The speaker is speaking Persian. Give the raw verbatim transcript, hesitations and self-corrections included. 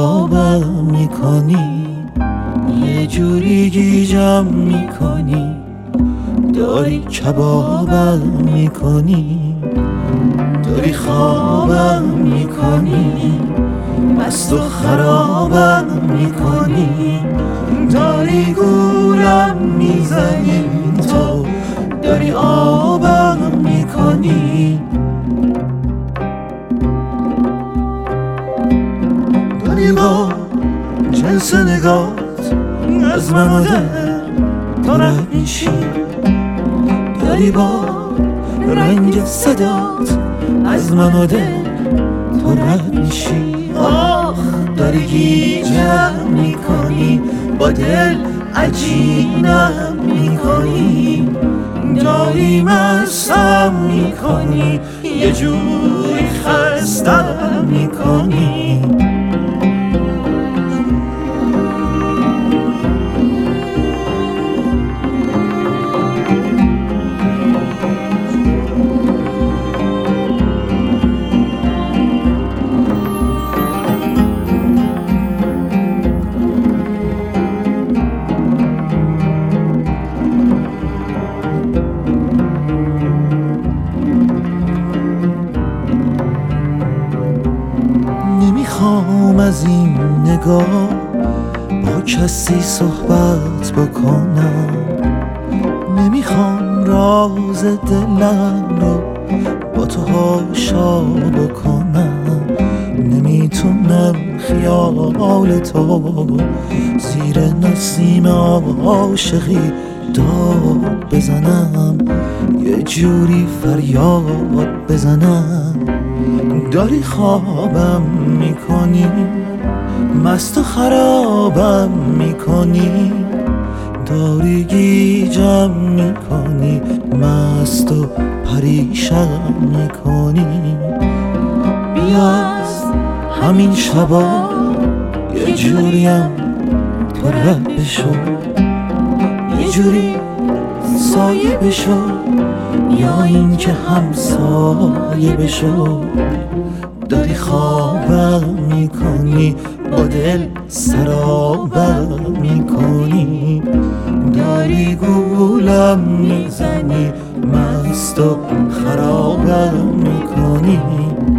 خرابم میکنی، یه جوری گیجم میکنی، داری کبابم میکنی، داری خوابم میکنی، مست و خرابم میکنی، داری گولم میزنی، تو داری آبم میکنی، داری با جنس نگات از من و دل تو رد میشی، داری با رنگ صدات از من و دل تو رد میشی. آخ داری گیجم میکنی، با دل عجینم میکنی، داری مستم میکنی، یه جوری خستم میکنی. نمیخوام از این نگاه با کسی صحبت بکنم، نمیخوام راز دلم رو با تو هاشا بکنم، نمیتونم خیال تو زیر نسیم عاشقی داد بزنم، یه جوری فریاد بزنم. داری خوابم میکنی، مست و خرابم میکنی، داری گیجم میکنی، مست و پریشم میکنی. بیا از همین شبا یه جوریم تو رد بشو، یه جوری سایه بشو، یا این که همسایه بشو. داری خوابم میکنی، با دل سرابم میکنی، داری گولم میزنی، مست و خرابم میکنی.